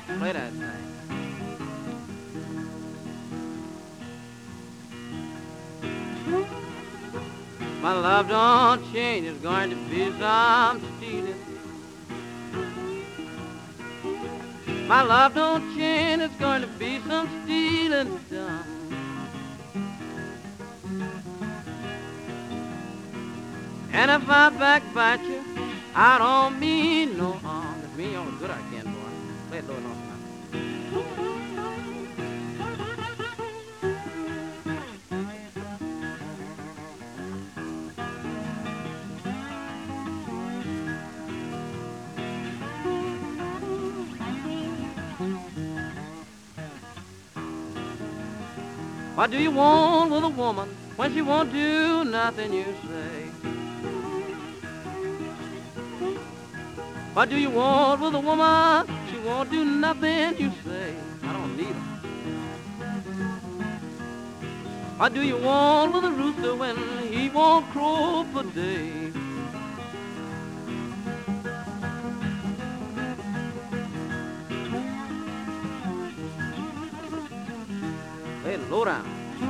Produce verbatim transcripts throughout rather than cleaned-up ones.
Play that thing. My love don't change, it's going to be some stealing. My love don't change, it's going to be some stealing done. And if I backbite you, I don't mean no harm. It's me all the good I can, boy. Play it low enough now. What do you want with a woman when she won't do nothing you say? What do you want with a woman? She won't do nothing you say. I don't need her. What do you want with a rooster when he won't crow for days? Hey, low down.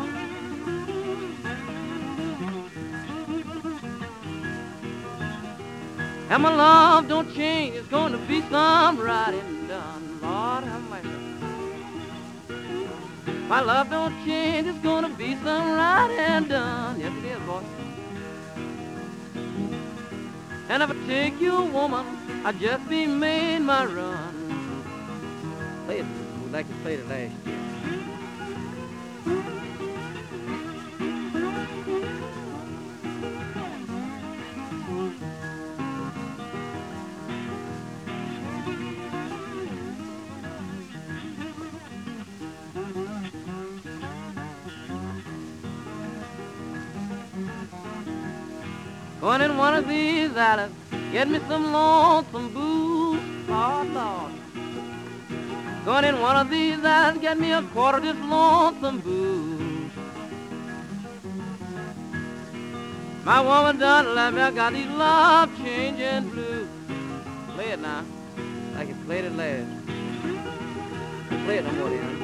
And my love don't change, it's gonna be some riding done. Lord have mercy. My love don't change, it's gonna be some riding done. Yes it is, boy. And if I take you, woman, I just be made my run. Play it like you played it last year. Going in one of these alleys, get me some lonesome booze, oh Lord. Going in one of these alleys, get me a quarter of this lonesome booze. My woman done left me, I got these love changing blues. Play it now, like you played it last. Play it no more then.